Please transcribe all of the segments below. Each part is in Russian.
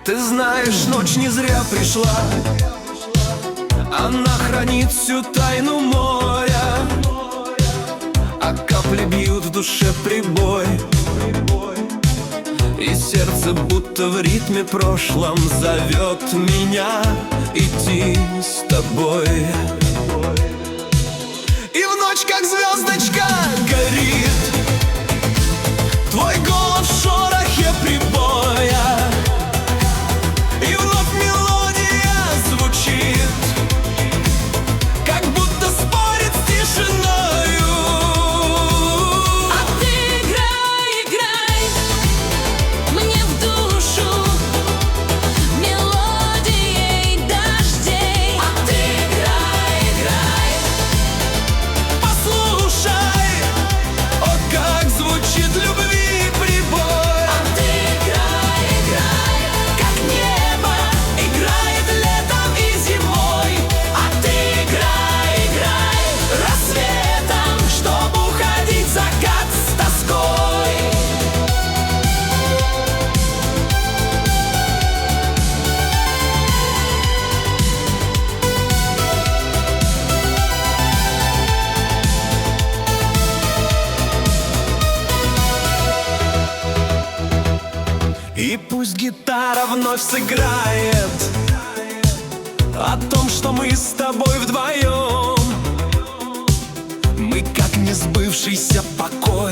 Ты знаешь, ночь не зря пришла, она хранит всю тайну моря, а капли бьют в душе прибой, и сердце будто в ритме прошлом зовет меня идти с тобой. И в ночь, как звездочка, горит твой голос в шорохе прибоя, и вновь мелодия звучит, как будто спорит с тишиною. А ты играй, играй мне в душу мелодией дождей. А ты играй, играй, Послушай, о, как звучит любви прибой. а ты играй, играй, как небо играет летом и зимой. А ты играй, играй рассветом, чтобы уходить в закат с тоской. И пусть гитара вновь сыграет о том, что мы с тобой вдвоем. Мы как несбывшийся покой,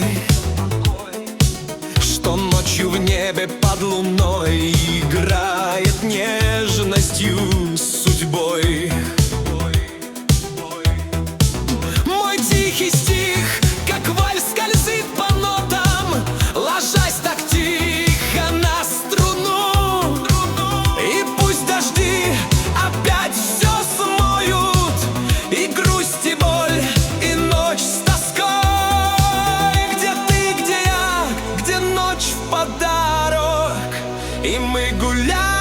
что ночью в небе под луной играет нежностью с судьбой. Мой тихий стих, как вальс, скользит по нотам, ложась так тихо на струну. И пусть дожди опять все смоют, и грусть, и боль, и ночь с тоской. Где ты, где я, где ночь в подарок, и мы гуляем